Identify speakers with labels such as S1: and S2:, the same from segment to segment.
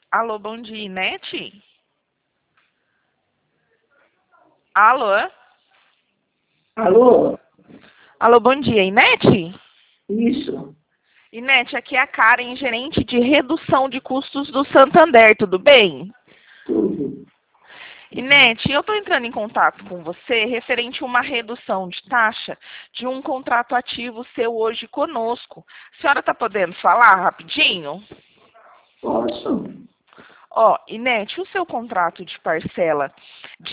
S1: Alô, bom dia, Inete? Alô?
S2: Alô?
S1: Alô, bom dia, Inete?
S2: Isso,
S1: Inete, aqui é a Karen, gerente de redução de custos do Santander, tudo bem?
S2: tudo.
S1: Inete, eu estou entrando em contato com você referente a uma redução de taxa de um contrato ativo seu hoje conosco. A senhora está podendo falar rapidinho?
S2: Posso?
S1: Ó, Inete, o seu contrato de parcela de R$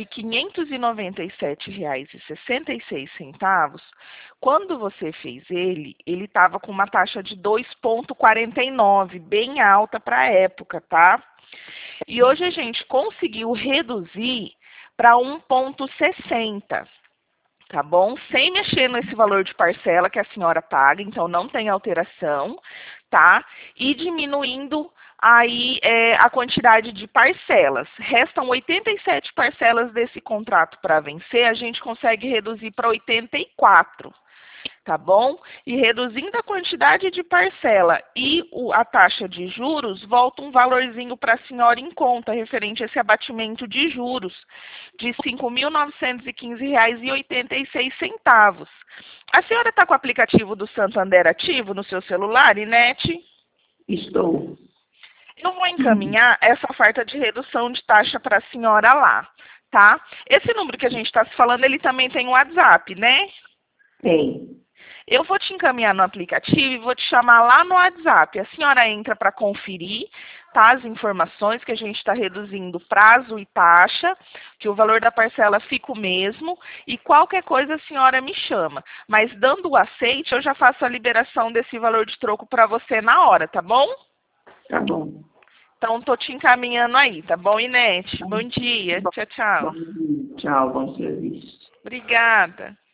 S1: 597,66, quando você fez ele estava com uma taxa de 2,49, bem alta para a época, tá? E hoje a gente conseguiu reduzir para 1,60, tá bom? Sem mexer nesse valor de parcela que a senhora paga, então não tem alteração, tá? E diminuindo aí a quantidade de parcelas. Restam 87 parcelas desse contrato para vencer, a gente consegue reduzir para 84. Tá bom? E reduzindo a quantidade de parcela e a taxa de juros, volta um valorzinho para a senhora em conta, referente a esse abatimento de juros, de R$ 5.915,86. A senhora está com o aplicativo do Santander ativo no seu celular, Inete?
S2: Estou.
S1: Eu vou encaminhar essa oferta de redução de taxa para a senhora lá, tá? Esse número que a gente está se falando, ele também tem um WhatsApp, né?
S2: Tem.
S1: Eu vou te encaminhar no aplicativo e vou te chamar lá no WhatsApp. A senhora entra para conferir, tá, as informações que a gente está reduzindo prazo e taxa, que o valor da parcela fica o mesmo, e qualquer coisa a senhora me chama. Mas dando o aceite, eu já faço a liberação desse valor de troco para você na hora, tá bom?
S2: Tá bom.
S1: Então, estou te encaminhando aí, tá bom, Inete? Bom dia.
S2: Bom,
S1: Tchau, tchau.
S2: bom dia. Tchau, bom serviço.
S1: Obrigada.